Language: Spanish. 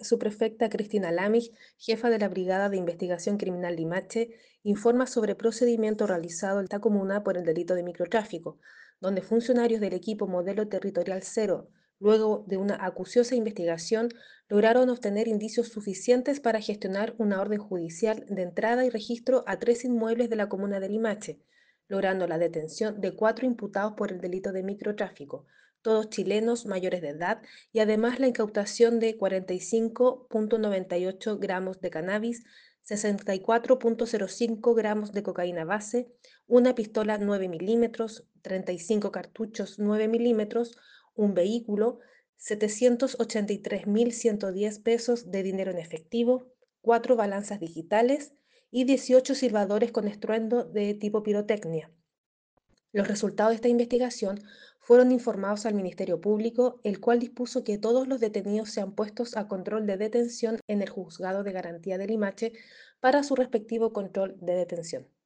subprefecta Cristina Lamig, jefa de la Brigada de Investigación Criminal Limache, informa sobre procedimiento realizado en esta comuna por el delito de microtráfico, donde funcionarios del equipo Modelo Territorial Cero, luego de una acuciosa investigación, lograron obtener indicios suficientes para gestionar una orden judicial de entrada y registro a 3 inmuebles de la comuna de Limache, logrando la detención de 4 imputados por el delito de microtráfico, todos chilenos mayores de edad, y además la incautación de 45,98 gramos de cannabis, 64,05 gramos de cocaína base, una pistola 9 milímetros, 35 cartuchos 9 milímetros, un vehículo, 783.110 pesos de dinero en efectivo, 4 balanzas digitales y 18 silbadores con estruendo de tipo pirotecnia. Los resultados de esta investigación fueron informados al Ministerio Público, el cual dispuso que todos los detenidos sean puestos a control de detención en el Juzgado de Garantía de Limache para su respectivo control de detención.